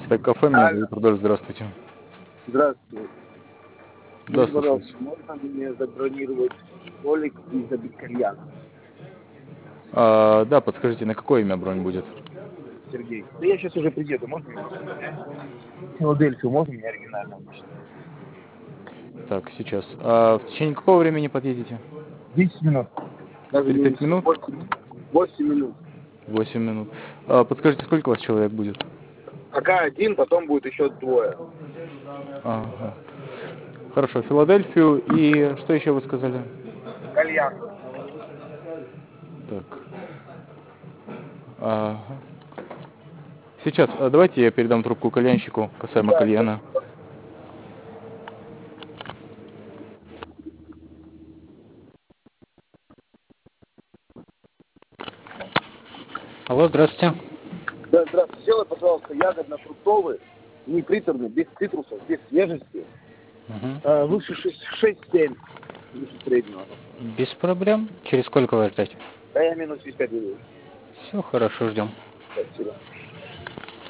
Стейк кафе, меня зовут Рудольф, здравствуйте. Здравствуйте. Да, Скажите, слушаю. пожалуйста, можно мне забронировать столик и забить кальян? Да, подскажите, на какое имя бронь будет? Сергей. Да я сейчас уже приеду, можно мне? Филадельфию можно мне оригинально? Так, сейчас. В течение какого времени подъедете? 10 минут. Даже 30 минут? 8 минут. 8 минут. Подскажите, сколько у вас человек будет? Пока один, потом будет еще двое. Ага. Хорошо, Филадельфию и что еще вы сказали? Кальян. Так. Ага. Сейчас, давайте я передам трубку кальянщику касаемо Да, кальяна. Алло, здравствуйте. да, здравствуйте. Сделай, пожалуйста, ягодно-фруктовый, не приторный, без цитрусов, без свежести. Лучше 6-7, выше среднего. Без проблем. Через сколько вас ждать? Да я минут через 5 буду. Все хорошо, ждем. Спасибо.